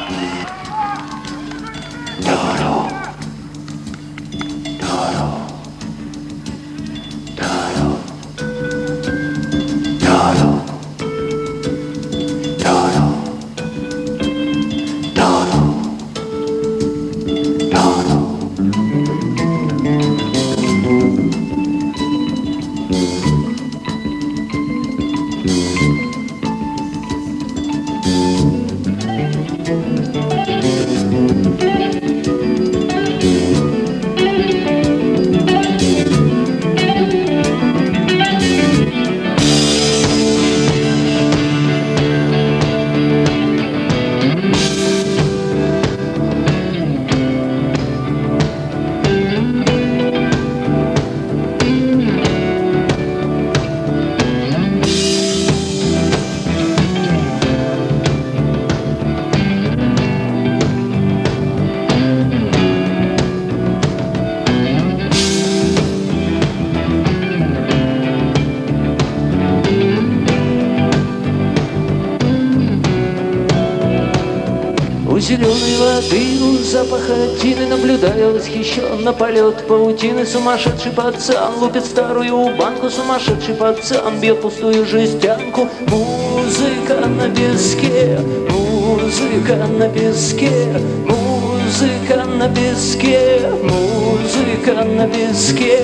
У зеленой воды, у запаха тины, наблюдая восхищенно полет паутины. Сумасшедший пацан лупит старую банку, сумасшедший пацан бьет пустую жестянку. Музыка на песке, музыка на песке, музыка на песке, музыка на песке.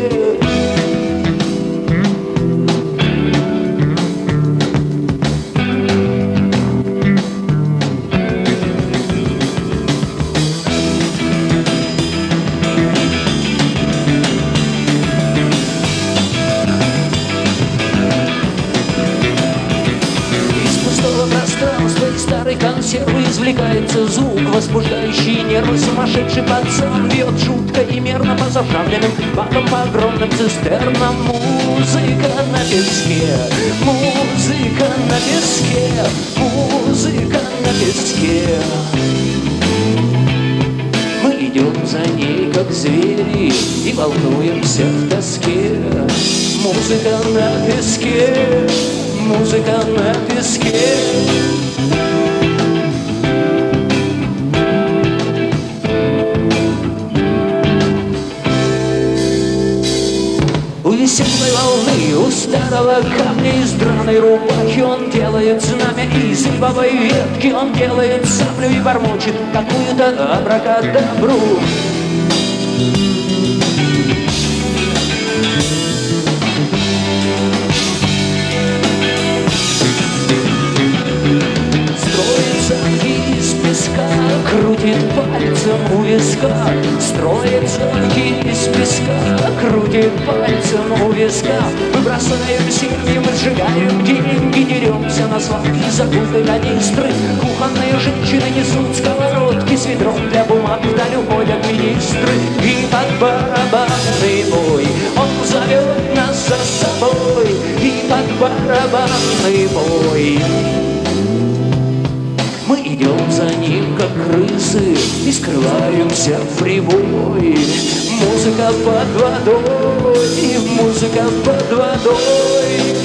Старой консервы извлекается звук, возбуждающий нервы. Сумасшедший пацан бьет жутко и мерно по заправленным бакам, по огромным цистернам. Музыка на песке, музыка на песке, музыка на песке. Мы идем за ней, как звери, и волнуемся в тоске. Музыка на песке, музыка на песке. У веселой волны, у старого камня из драной рубахи он делает знамя, из ивовой ветки он делает саблю и бормочет какую-то абракадабру. Крутит пальцем у виска, строит замки из песка, крутит пальцем у виска. Мы бросаем семьи, мы сжигаем деньги, деремся на свалке закутой канистры. Кухонные женщины несут сковородки с ведром для бумаг, вдаль уходят министры. И под барабанный бой он зовет нас за собой, и под барабанный бой мы идем за ним, как крысы, и скрываемся в прибой. Музыка под водой, музыка под водой.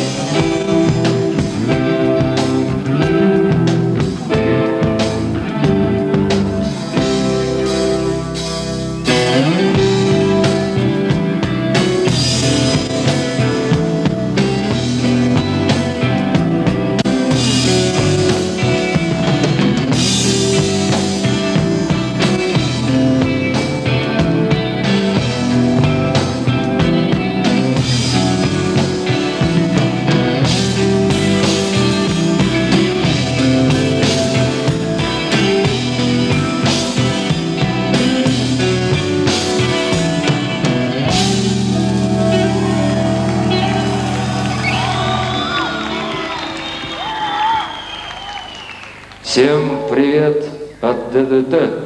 Всем привет от ДДТ.